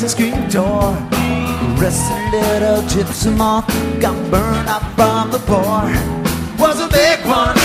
the screen door. Rusty little gypsy moth got burned out from the pour. Was a big one,